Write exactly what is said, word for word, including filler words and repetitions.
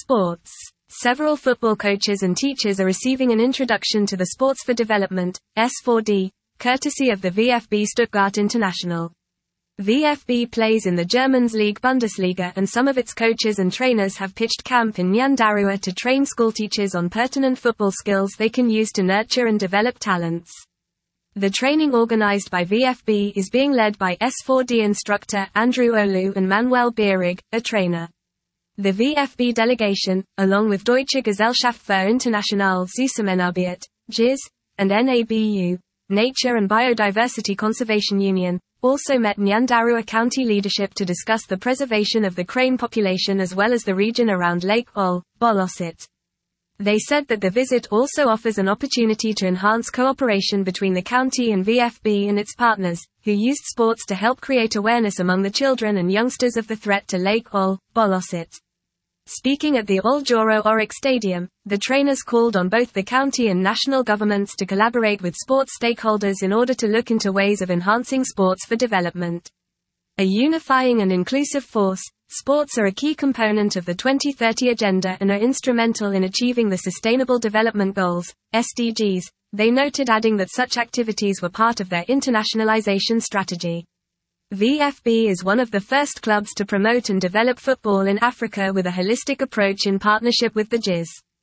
Sports. Several football coaches and teachers are receiving an introduction to the Sports for Development, S four D, courtesy of the VfB Stuttgart International. VfB plays in the German League Bundesliga, and some of its coaches and trainers have pitched camp in Nyandarua to train schoolteachers on pertinent football skills they can use to nurture and develop talents. The training organized by VfB is being led by S four D instructor Andrew Olu and Manuel Bierig, a trainer. The VfB delegation, along with Deutsche Gesellschaft für internationale Zusammenarbeit, G I Z, and N A B U, Nature and Biodiversity Conservation Union, also met Nyandarua County leadership to discuss the preservation of the crane population as well as the region around Lake Ol, Bolosit. They said that the visit also offers an opportunity to enhance cooperation between the county and VfB and its partners, who used sports to help create awareness among the children and youngsters of the threat to Lake Ol, Bolosit. Speaking at the Ol Joro Oryx Stadium, the trainers called on both the county and national governments to collaborate with sports stakeholders in order to look into ways of enhancing sports for development. A unifying and inclusive force, sports are a key component of the twenty thirty Agenda and are instrumental in achieving the Sustainable Development Goals, S D Gs, they noted, adding that such activities were part of their internationalization strategy. VfB is one of the first clubs to promote and develop football in Africa with a holistic approach in partnership with the G I Z.